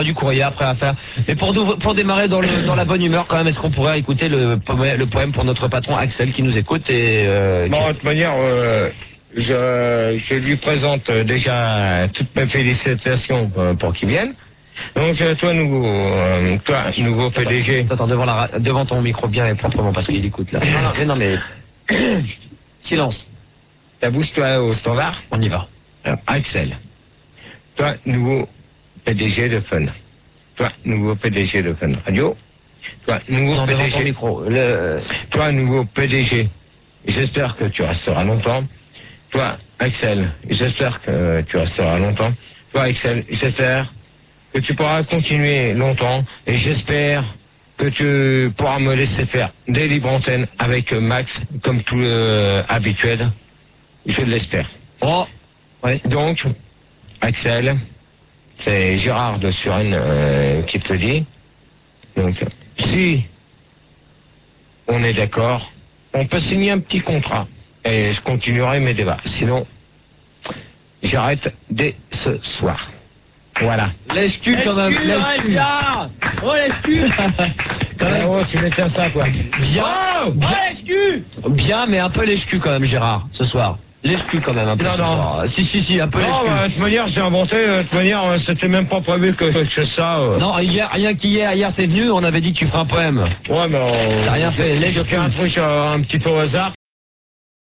aurait du courrier après à faire. Mais pour démarrer dans la bonne humeur quand même, est-ce qu'on pourrait écouter le poème pour notre patron Axel qui nous écoute et bon, de toute manière, je lui présente déjà toutes mes félicitations pour qu'il vienne. Donc toi, nouveau PDG. Attends, devant ton micro bien et proprement parce qu'il écoute là. Non mais silence. T'abousse-toi au standard. On y va. Alors, Axel, toi, nouveau PDG de Fun. Toi, nouveau PDG de Fun Radio. Toi, nouveau Devant PDG. ton micro. Toi, nouveau PDG. J'espère que tu resteras longtemps. Toi, Axel, j'espère que tu resteras longtemps. Toi, Axel, j'espère que tu pourras continuer longtemps. Et j'espère que tu pourras me laisser faire des libres antennes avec Max, comme tout habituel. Je l'espère. Oh, ouais. Donc, Axel, c'est Gérard de Suresnes qui te le dit. Donc, si on est d'accord, on peut signer un petit contrat et je continuerai mes débats. Sinon, j'arrête dès ce soir. Voilà. Lèche-tu quand même. Lèche-tu. Oh, lèche-tu. Oh, tu m'éteins ça, quoi. Bien. Oh, lèche-tu. Bien, mais un peu lèche-cul quand même, Gérard, ce soir. Lèche-cul quand même un peu. Non, ce soir. Si, un peu Non, lèche-cul. de toute manière, j'ai inventé, de toute manière, c'était même pas prévu que je fasse ça. Non, rien qu'hier, t'es venu, on avait dit que tu ferais un poème. Ouais, mais T'as rien fait, j'ai fait un truc un petit peu au hasard.